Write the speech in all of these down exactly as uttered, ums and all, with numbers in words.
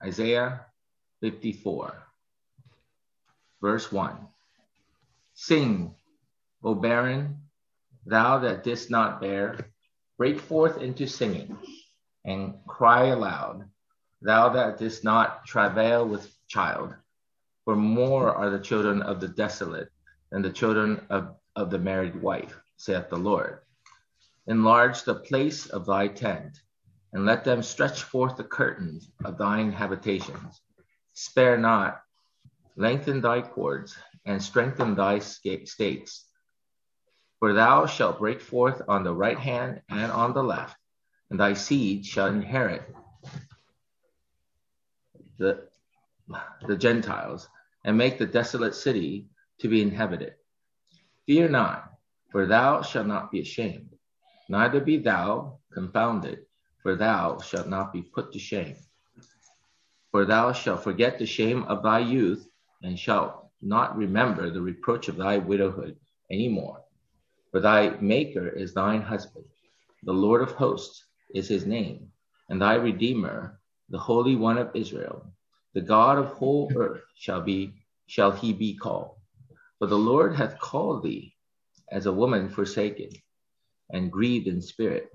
Isaiah fifty-four, verse one. Sing, O barren, thou that didst not bear, break forth into singing, and cry aloud, thou that didst not travail with child. For more are the children of the desolate than the children of, of the married wife, saith the Lord. Enlarge the place of thy tent, and let them stretch forth the curtains of thine habitations. Spare not, lengthen thy cords, and strengthen thy stakes. For thou shalt break forth on the right hand and on the left, and thy seed shall inherit the, the Gentiles, and make the desolate city to be inhabited. Fear not, for thou shalt not be ashamed, neither be thou confounded, for thou shalt not be put to shame. For thou shalt forget the shame of thy youth, and shalt not remember the reproach of thy widowhood any more. For thy Maker is thine husband, the Lord of hosts is his name, and thy Redeemer, the Holy One of Israel. The God of whole earth shall be shall he be called. For the Lord hath called thee as a woman forsaken, and grieved in spirit,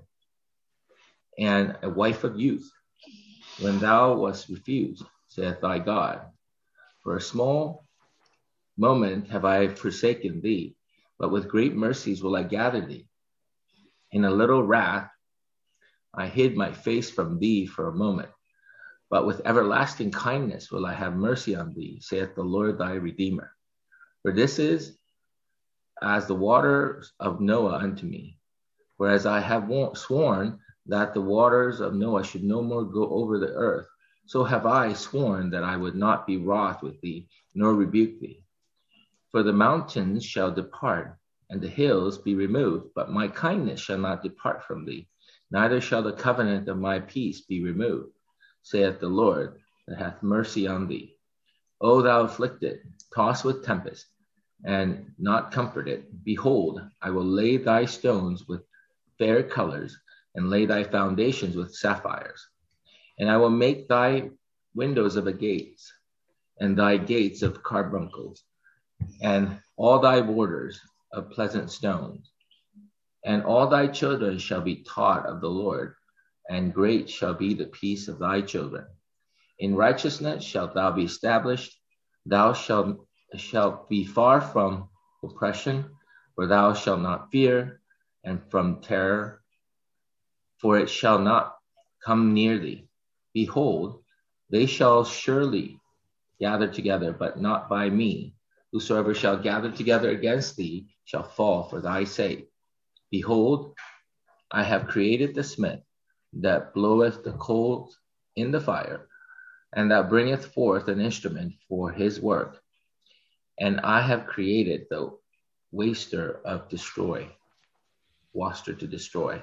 and a wife of youth, when thou wast refused, saith thy God. For a small moment have I forsaken thee, but with great mercies will I gather thee. In a little wrath I hid my face from thee for a moment, but with everlasting kindness will I have mercy on thee, saith the Lord thy Redeemer. For this is as the waters of Noah unto me. Whereas I have sworn that the waters of Noah should no more go over the earth, so have I sworn that I would not be wroth with thee, nor rebuke thee. For the mountains shall depart, and the hills be removed, but my kindness shall not depart from thee, neither shall the covenant of my peace be removed, saith the Lord that hath mercy on thee. O thou afflicted, tossed with tempest, and not comforted, behold, I will lay thy stones with fair colors, and lay thy foundations with sapphires. And I will make thy windows of agates, and thy gates of carbuncles, and all thy borders of pleasant stones. And all thy children shall be taught of the Lord, and great shall be the peace of thy children. In righteousness shalt thou be established, thou shalt, shalt be far from oppression, for thou shalt not fear, and from terror, for it shall not come near thee. Behold, they shall surely gather together, but not by me. Whosoever shall gather together against thee shall fall for thy sake. Behold, I have created the smith that bloweth the coals in the fire, and that bringeth forth an instrument for his work. And I have created the waster of destroy, waster to destroy.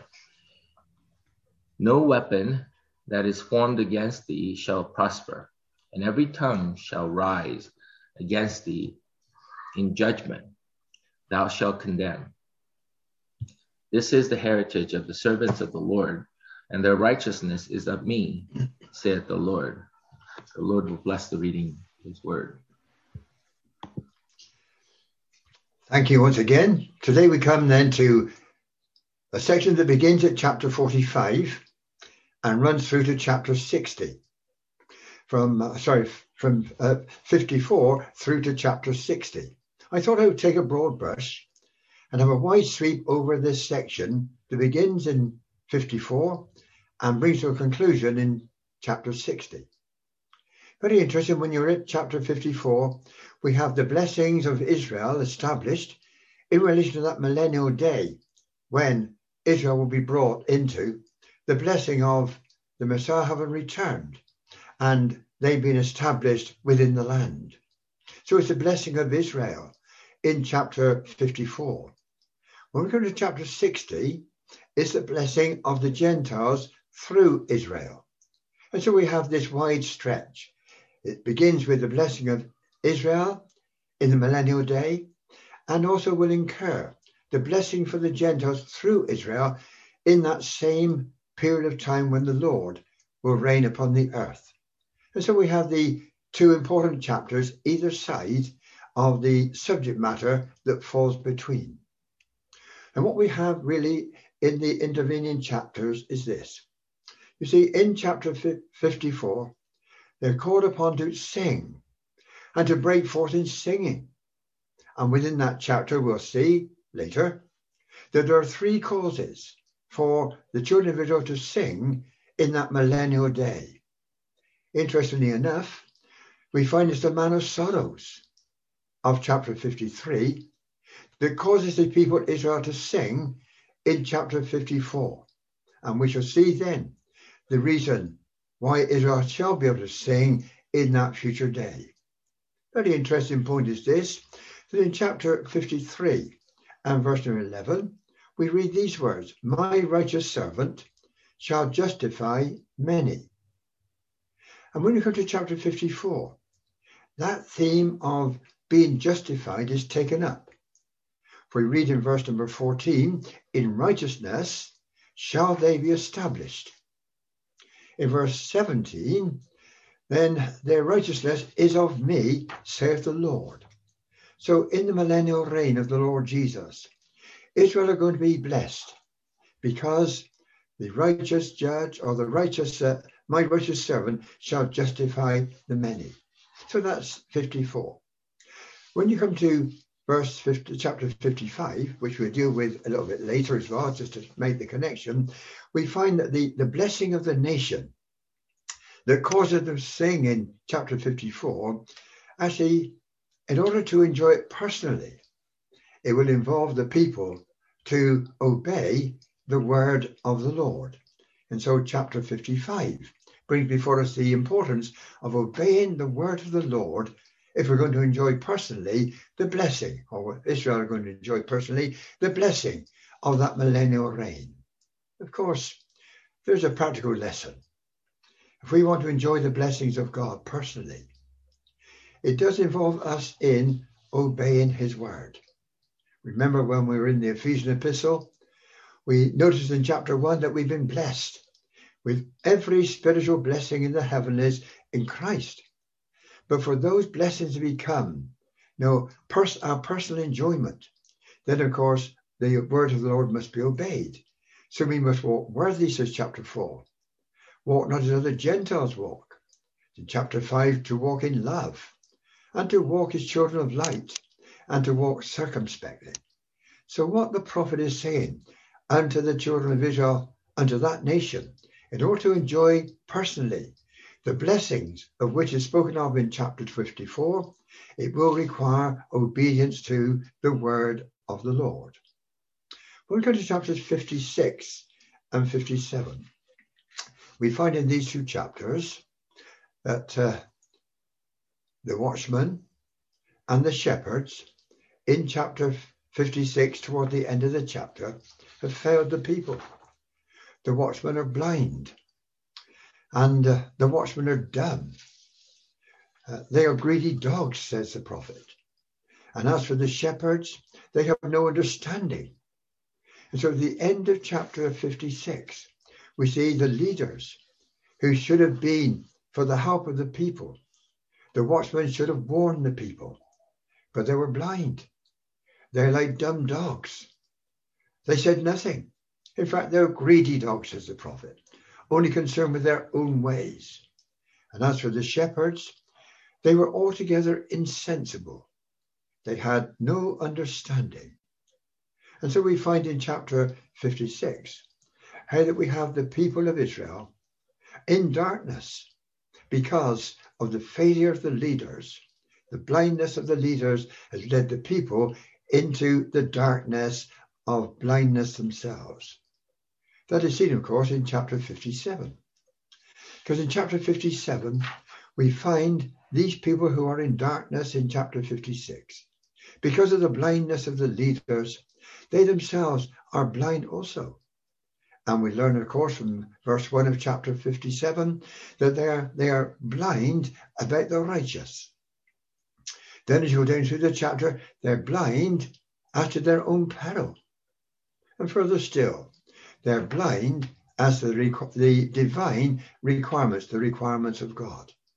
No weapon that is formed against thee shall prosper, and every tongue shall rise against thee in judgment thou shalt condemn. This is the heritage of the servants of the Lord, and their righteousness is of me, saith the Lord. The Lord will bless the reading of his word. Thank you once again. Today we come then to a section that begins at chapter forty-five and runs through to chapter sixty. From, uh, sorry, from uh, fifty-four through to chapter sixty. I thought I would take a broad brush and have a wide sweep over this section that begins in fifty-four and brings to a conclusion in chapter sixty. Very interesting, when you're at chapter fifty-four, we have the blessings of Israel established in relation to that millennial day when Israel will be brought into the blessing of the Messiah having returned and they've been established within the land. So it's the blessing of Israel in chapter fifty-four. When we come to chapter sixty, it's the blessing of the Gentiles through Israel. And so we have this wide stretch. It begins with the blessing of Israel in the millennial day, and also will incur the blessing for the Gentiles through Israel in that same period of time when the Lord will reign upon the earth. And so we have the two important chapters either side of the subject matter that falls between. And what we have really in the intervening chapters is this. You see, in chapter fifty-four, they're called upon to sing and to break forth in singing. And within that chapter, we'll see later that there are three causes for the children of Israel to sing in that millennial day. Interestingly enough, we find it's the man of sorrows of chapter fifty-three that causes the people of Israel to sing in chapter fifty-four. And we shall see then the reason why Israel shall be able to sing in that future day. Very interesting point is this, that in chapter fifty-three and verse number eleven, we read these words, my righteous servant shall justify many. And when you come to chapter fifty-four, that theme of being justified is taken up. For we read in verse number fourteen, in righteousness shall they be established. In verse seventeen, then their righteousness is of me, saith the Lord. So in the millennial reign of the Lord Jesus, Israel are going to be blessed because the righteous judge or the righteous, uh, my righteous servant shall justify the many. So that's fifty-four. When you come to verse fifty, chapter fifty-five, which we'll deal with a little bit later as well, just to make the connection, we find that the, the blessing of the nation that causes them to sing in chapter fifty-four, actually, in order to enjoy it personally, it will involve the people to obey the word of the Lord. And so chapter fifty-five brings before us the importance of obeying the word of the Lord if we're going to enjoy personally the blessing, or Israel are going to enjoy personally the blessing of that millennial reign. Of course, there's a practical lesson. If we want to enjoy the blessings of God personally, it does involve us in obeying his word. Remember when we were in the Ephesian epistle, we noticed in chapter one that we've been blessed with every spiritual blessing in the heavenlies in Christ. But for those blessings to become, you know, pers- our personal enjoyment, then of course the word of the Lord must be obeyed. So we must walk worthy, says chapter four. Walk not as other Gentiles walk. In chapter five, to walk in love, and to walk as children of light, and to walk circumspectly. So what the prophet is saying unto the children of Israel, unto that nation, in order to enjoy personally the blessings of which is spoken of in chapter fifty-four, it will require obedience to the word of the Lord. When we go to chapters fifty-six and fifty-seven, we find in these two chapters that uh, the watchmen and the shepherds in chapter fifty-six, toward the end of the chapter, have failed the people. The watchmen are blind, and uh, the watchmen are dumb. Uh, they are greedy dogs, says the prophet. And as for the shepherds, they have no understanding. And so at the end of chapter fifty-six, we see the leaders who should have been for the help of the people. The watchmen should have warned the people, but they were blind. They're like dumb dogs. They said nothing. In fact, they're greedy dogs, says the prophet, only concerned with their own ways. And as for the shepherds, they were altogether insensible. They had no understanding. And so we find in chapter fifty-six how that we have the people of Israel in darkness because of the failure of the leaders. The blindness of the leaders has led the people into the darkness of blindness themselves. That is seen, of course, in chapter fifty-seven. Because in chapter fifty-seven, we find these people who are in darkness in chapter fifty-six. Because of the blindness of the leaders, they themselves are blind also. And we learn, of course, from verse one of chapter fifty-seven, that they are, they are blind about the righteous. Then as you go down through the chapter, they're blind as to their own peril. And further still, they're blind as to the, requ- the divine requirements, the requirements of God.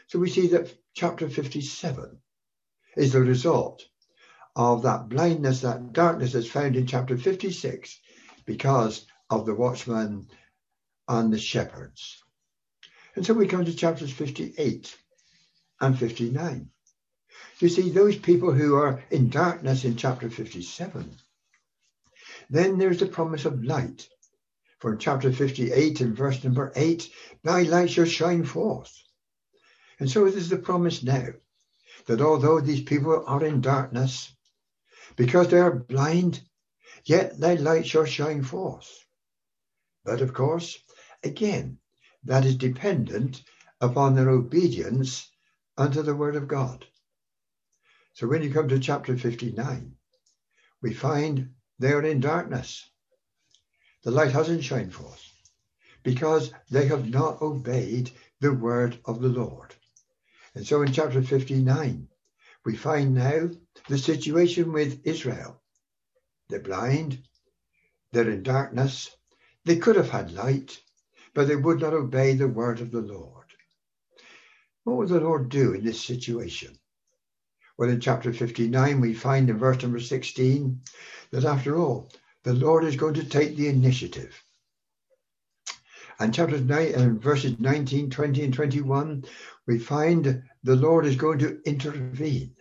So we see that chapter fifty-seven is the result of that blindness, that darkness that's found in chapter fifty-six because of the watchman and the shepherds. And so we come to chapters fifty-eight and fifty-nine. You see, those people who are in darkness in chapter fifty-seven, then there's the promise of light. For in chapter fifty-eight and verse number eight, thy light shall shine forth. And so it is the promise now that although these people are in darkness, because they are blind, yet thy light shall shine forth. But of course, again, that is dependent upon their obedience unto the word of God. So when you come to chapter fifty-nine, we find they are in darkness. The light hasn't shined forth because they have not obeyed the word of the Lord. And so in chapter fifty-nine, we find now the situation with Israel. They're blind, they're in darkness, they could have had light, but they would not obey the word of the Lord. What would the Lord do in this situation? Well, in chapter fifty-nine, we find in verse number sixteen that after all, the Lord is going to take the initiative. And chapters nine and verses nineteen, twenty, and twenty-one, we find the Lord is going to intervene.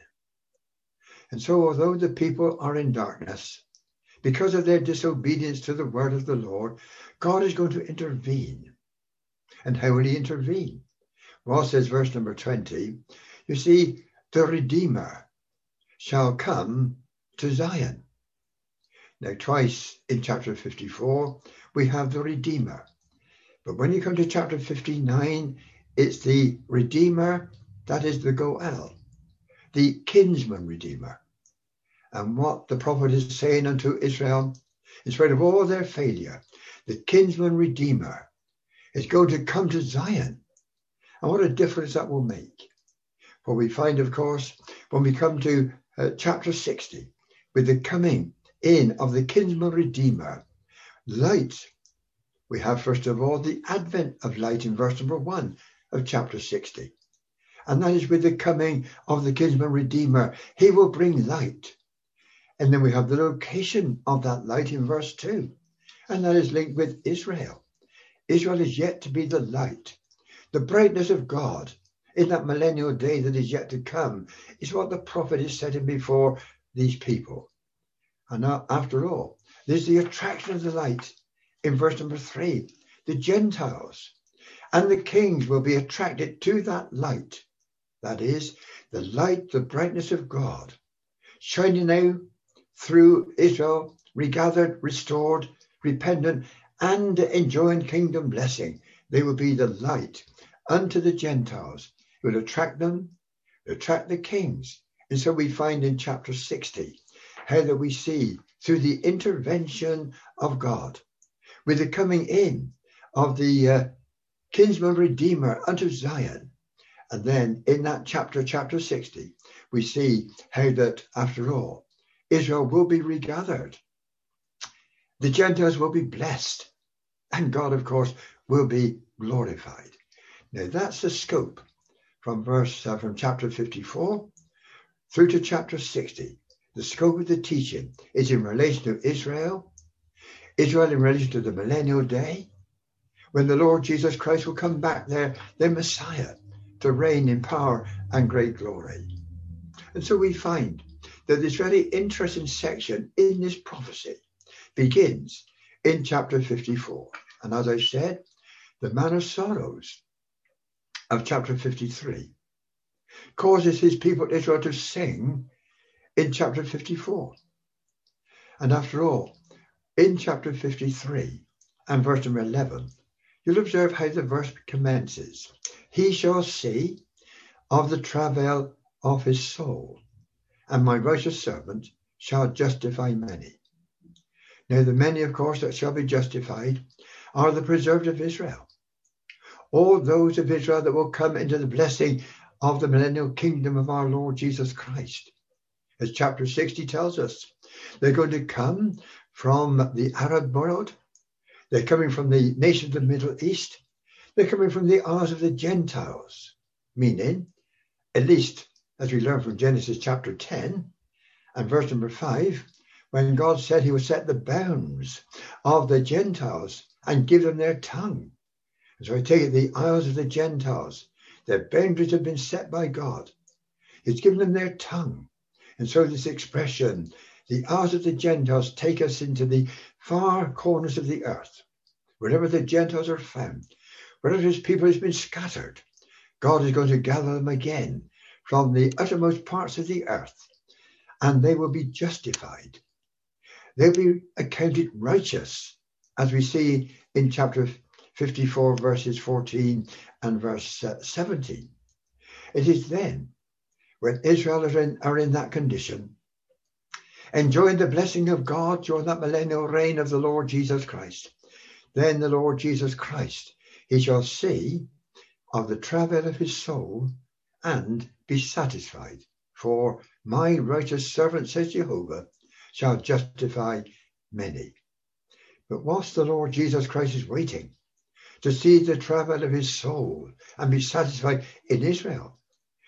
And so although the people are in darkness, because of their disobedience to the word of the Lord, God is going to intervene. And how will he intervene? Well, says verse number twenty, you see, the Redeemer shall come to Zion. Now, twice in chapter fifty-four, we have the Redeemer. But when you come to chapter fifty-nine, it's the Redeemer, that is the Goel, the kinsman Redeemer. And what the prophet is saying unto Israel, in spite of all their failure, the kinsman Redeemer is going to come to Zion. And what a difference that will make. For we find, of course, when we come to uh, chapter sixty, with the coming in of the kinsman Redeemer, light, we have first of all the advent of light in verse number one of chapter sixty. And that is with the coming of the kinsman Redeemer, he will bring light. And then we have the location of that light in verse two. And that is linked with Israel. Israel is yet to be the light. The brightness of God in that millennial day that is yet to come is what the prophet is setting before these people. And now, after all, there's the attraction of the light in verse number three. The Gentiles and the kings will be attracted to that light. That is, the light, the brightness of God, shining out through Israel, regathered, restored, repentant, and enjoying kingdom blessing. They will be the light unto the Gentiles. It will attract them, attract the kings. And so we find in chapter sixty how that we see through the intervention of God, with the coming in of the uh, kinsman Redeemer unto Zion. And then in that chapter, chapter sixty, we see how that after all, Israel will be regathered. The Gentiles will be blessed. And God, of course, will be glorified. Now that's the scope from verse uh, from chapter fifty-four through to chapter sixty. The scope of the teaching is in relation to Israel, Israel in relation to the millennial day, when the Lord Jesus Christ will come back there, their Messiah, to reign in power and great glory. And so we find that this very interesting section in this prophecy begins in chapter fifty-four. And as I said, the man of sorrows of chapter fifty-three causes his people Israel to sing in chapter fifty-four. And after all, in chapter fifty-three and verse number eleven, you'll observe how the verse commences. He shall see of the travail of his soul, and my righteous servant shall justify many. Now the many, of course, that shall be justified are the preserved of Israel. All those of Israel that will come into the blessing of the millennial kingdom of our Lord Jesus Christ. As chapter sixty tells us, they're going to come from the Arab world. They're coming from the nations of the Middle East. They're coming from the isles of the Gentiles. meaning, at least as we learn from Genesis chapter ten and verse number five, when God said he would set the bounds of the Gentiles and give them their tongue. And so I take it the isles of the Gentiles, their boundaries have been set by God. He's given them their tongue. And so this expression, the isles of the Gentiles, take us into the far corners of the earth. Wherever the Gentiles are found, wherever his people has been scattered, God is going to gather them again from the uttermost parts of the earth, and they will be justified. They'll be accounted righteous, as we see in chapter fifty-four, verses fourteen and verse seventeen. It is then, when Israel are in, are in that condition, enjoying the blessing of God during that millennial reign of the Lord Jesus Christ, then the Lord Jesus Christ, he shall see of the travail of his soul and be satisfied. For my righteous servant, says Jehovah, shall justify many. But whilst the Lord Jesus Christ is waiting to see the travail of his soul and be satisfied in Israel,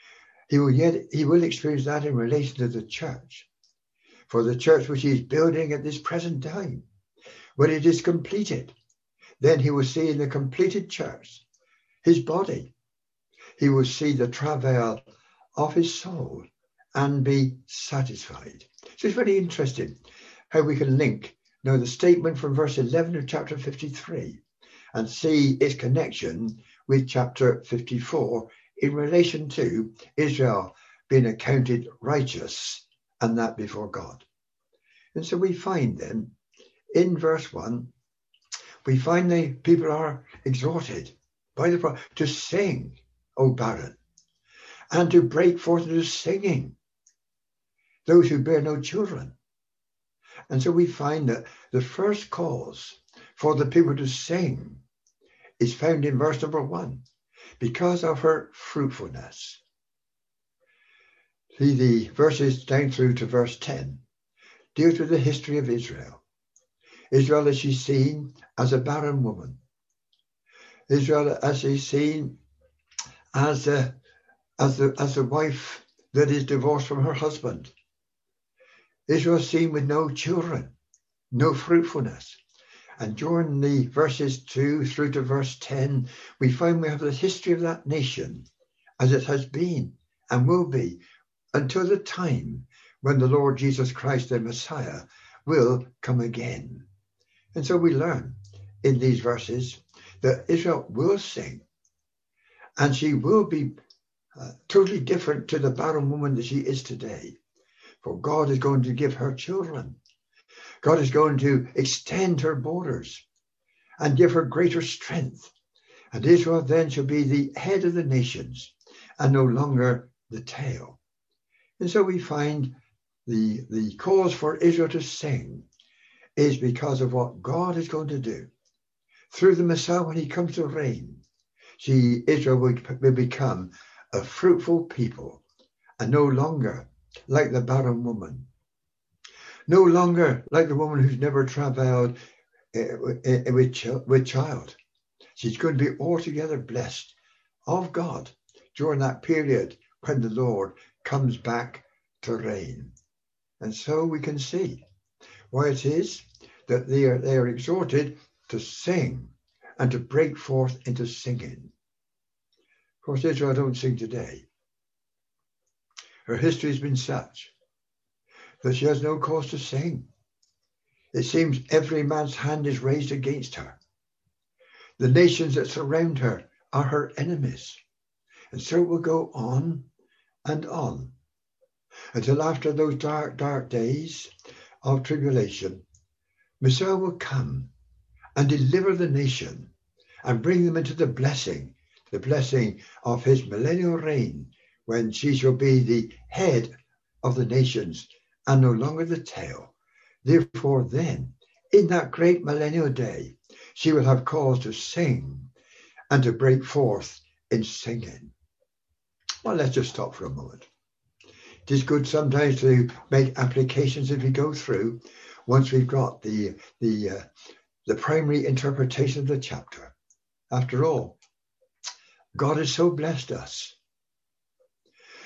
he will yet he will experience that in relation to the church. For the church which he is building at this present time, when it is completed, then he will see in the completed church his body. He will see the travail of his soul and be satisfied. So it's very interesting how we can link now the statement from verse eleven of chapter fifty-three and see its connection with chapter fifty-four in relation to Israel being accounted righteous, and that before God. And so we find then in verse one, we find the people are exhorted by the prophet to sing, O barren, and to break forth into singing, those who bear no children. And so we find that the first cause for the people to sing is found in verse number one, because of her fruitfulness. See, the verses down through to verse ten deals with the history of Israel. Israel as she's seen as a barren woman. Israel as she's seen as a, as the as a wife that is divorced from her husband. Israel is seen with no children, no fruitfulness. And during the verses two through to verse ten, we find we have the history of that nation as it has been and will be until the time when the Lord Jesus Christ, their Messiah, will come again. And so we learn in these verses that Israel will sing, and she will be uh, totally different to the barren woman that she is today. For God is going to give her children. God is going to extend her borders and give her greater strength. And Israel then shall be the head of the nations and no longer the tail. And so we find the, the cause for Israel to sing is because of what God is going to do. Through the Messiah, when he comes to reign, she, Israel will, will become a fruitful people and no longer like the barren woman. No longer like the woman who's never travailed uh, with, with child. She's going to be altogether blessed of God during that period when the Lord comes back to reign. And so we can see why it is that they are, they are exhorted to sing and to break forth into singing. Of course, Israel don't sing today. Her history has been such that she has no cause to sing. It seems every man's hand is raised against her. The nations that surround her are her enemies. And so it will go on and on until after those dark, dark days of tribulation, Messiah will come and deliver the nation and bring them into the blessing, the blessing of his millennial reign, when she shall be the head of the nations and no longer the tail. Therefore then, in that great millennial day, she will have cause to sing and to break forth in singing. Well, let's just stop for a moment. It is good sometimes to make applications as we go through, once we've got the, the, uh, the primary interpretation of the chapter. After all, God has so blessed us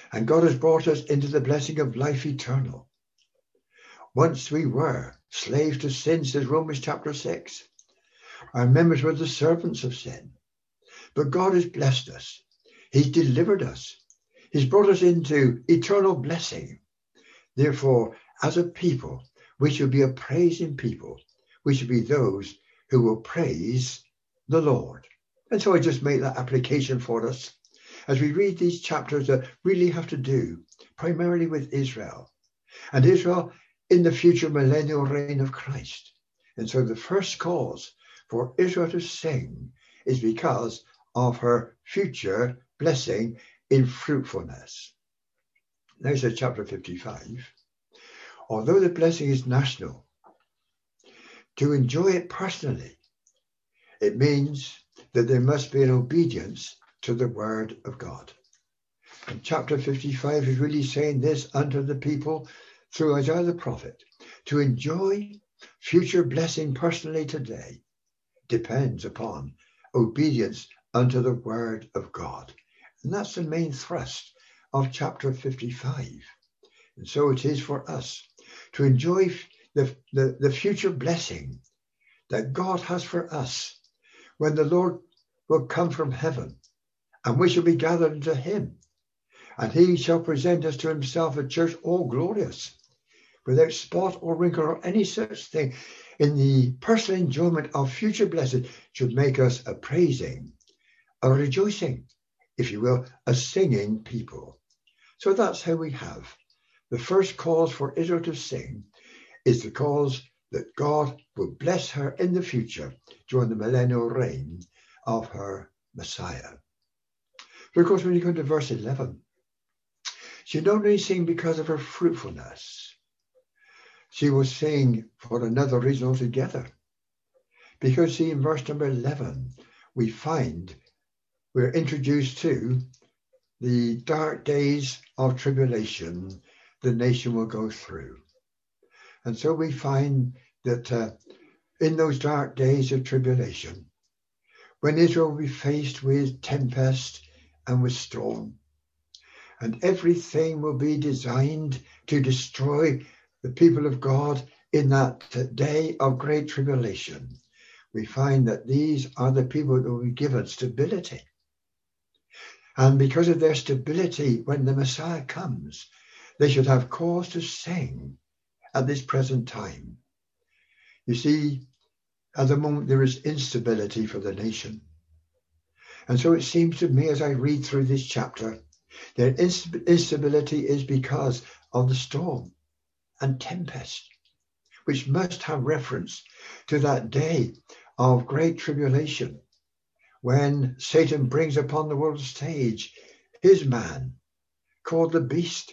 And God has brought us into the blessing of life eternal. Once we were slaves to sin, says Romans chapter six. Our members were the servants of sin. But God has blessed us. He's delivered us. He's brought us into eternal blessing. Therefore, as a people, we should be a praising people. We should be those who will praise the Lord. And so I just make that application for us as we read these chapters that really have to do primarily with Israel. And Israel in the future millennial reign of Christ. And so the first cause for Israel to sing is because of her future blessing in fruitfulness. Now says chapter fifty-five. Although the blessing is national, to enjoy it personally, it means that there must be an obedience to the word of God. And chapter fifty-five is really saying this unto the people through Isaiah the prophet. To enjoy future blessing personally today depends upon obedience unto the word of God. And that's the main thrust of chapter fifty-five. And so it is for us to enjoy the, the, the future blessing that God has for us when the Lord will come from heaven and we shall be gathered unto him. And he shall present us to himself a church all glorious, without spot or wrinkle or any such thing. In the personal enjoyment of future blessing should make us a praising, a rejoicing, if you will, a singing people. So that's how we have the first cause for Israel to sing is the cause that God will bless her in the future during the millennial reign of her Messiah. But of course, when you come to verse eleven, she not only sing because of her fruitfulness, she will sing for another reason altogether. Because see, in verse number eleven, we find we're introduced to the dark days of tribulation the nation will go through. And so we find that uh, in those dark days of tribulation, when Israel will be faced with tempest and with storm, and everything will be designed to destroy the people of God in that day of great tribulation, we find that these are the people that will be given stability. And because of their stability, when the Messiah comes, they should have cause to sing at this present time. You see, at the moment there is instability for the nation. And so it seems to me as I read through this chapter, their instability is because of the storm and tempest, which must have reference to that day of great tribulation, when Satan brings upon the world stage his man, called the beast,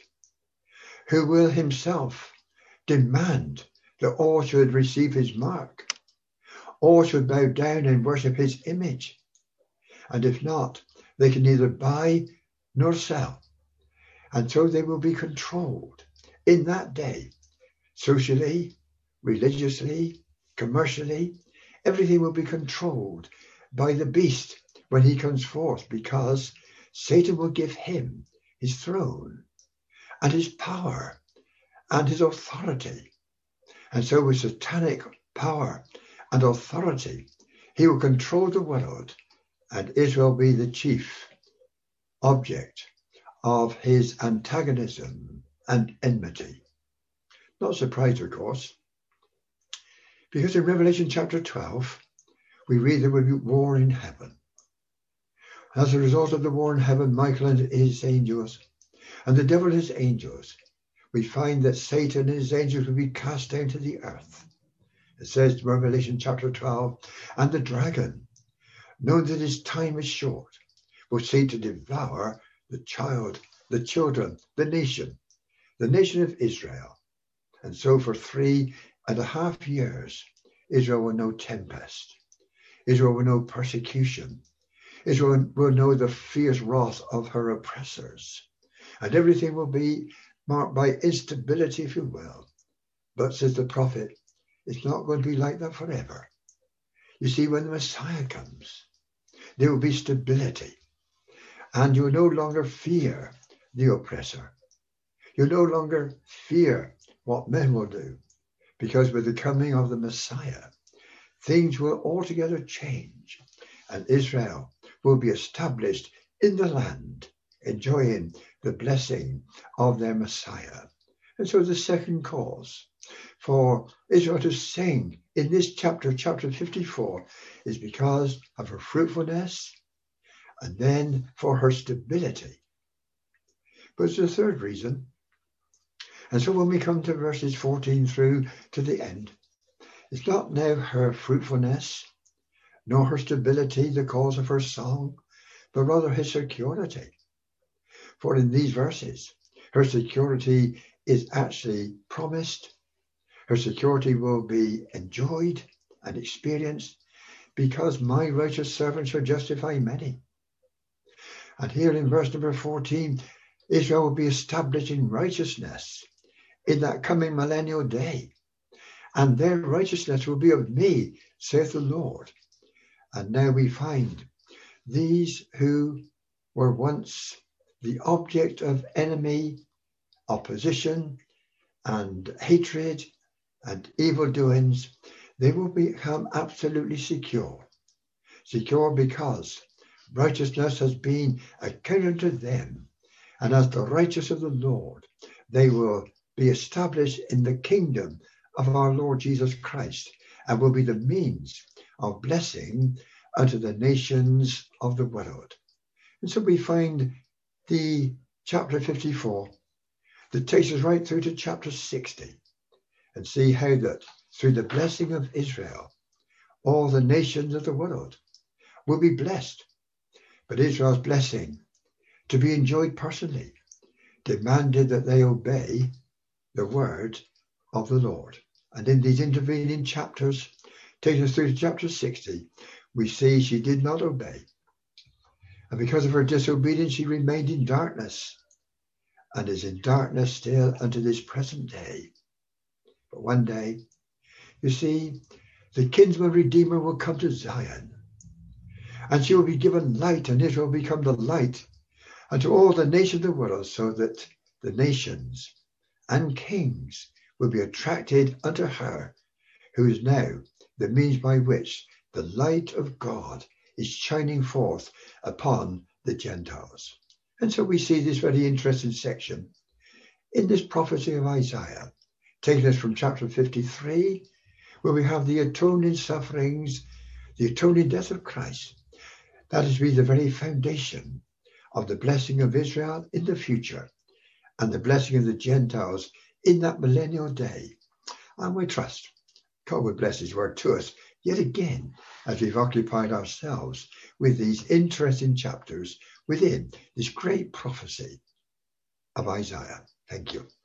who will himself demand that all should receive his mark, all should bow down and worship his image. And if not, they can neither buy nor sell. And so they will be controlled in that day, socially, religiously, commercially. Everything will be controlled by the beast when he comes forth, because Satan will give him his throne and his power and his authority. And so with satanic power and authority, he will control the world, and Israel be the chief object of his antagonism and enmity. Not surprised, of course, because in Revelation chapter twelve, we read there will be war in heaven. As a result of the war in heaven, Michael and his angels, and the devil and his angels, we find that Satan and his angels will be cast down to the earth. It says in Revelation chapter twelve, and the dragon, knowing that his time is short, will seek to devour the child, the children, the nation, the nation of Israel. And so for three and a half years, Israel will know tempest. Israel will know persecution. Israel will know the fierce wrath of her oppressors. And everything will be marked by instability, if you will. But, says the prophet, it's not going to be like that forever. You see, when the Messiah comes, there will be stability. And you will no longer fear the oppressor. You no longer fear what men will do, because with the coming of the Messiah, things will altogether change, and Israel will be established in the land, enjoying the blessing of their Messiah. And so the second cause for Israel to sing in this chapter, chapter fifty-four, is because of her fruitfulness and then for her stability. But it's the third reason. And so when we come to verses fourteen through to the end, it's not now her fruitfulness, nor her stability the cause of her song, but rather his security. For in these verses, her security is actually promised. Her security will be enjoyed and experienced because my righteous servant shall justify many. And here in verse number fourteen, Israel will be established in righteousness in that coming millennial day. And their righteousness will be of me, saith the Lord. And now we find these who were once the object of enemy, opposition, and hatred, and evil doings, they will become absolutely secure. Secure because righteousness has been accounted to them, and as the righteous of the Lord, they will be established in the kingdom of our Lord Jesus Christ, and will be the means of blessing unto the nations of the world. And so we find the chapter fifty-four that takes us right through to chapter sixty, and see how that through the blessing of Israel, all the nations of the world will be blessed. But Israel's blessing, to be enjoyed personally, demanded that they obey the word of the Lord. And in these intervening chapters, taking us through to chapter sixty, we see she did not obey. And because of her disobedience, she remained in darkness, and is in darkness still unto this present day. But one day, you see, the kinsman redeemer will come to Zion, and she will be given light, and Israel will become the light unto all the nations of the world, so that the nations and kings will be attracted unto her, who is now the means by which the light of God is shining forth upon the Gentiles. And so we see this very interesting section in this prophecy of Isaiah, taking us from chapter fifty-three, where we have the atoning sufferings, the atoning death of Christ. That is to be the very foundation of the blessing of Israel in the future, and the blessing of the Gentiles in that millennial day. And we trust God will bless his word to us yet again as we've occupied ourselves with these interesting chapters within this great prophecy of Isaiah. Thank you.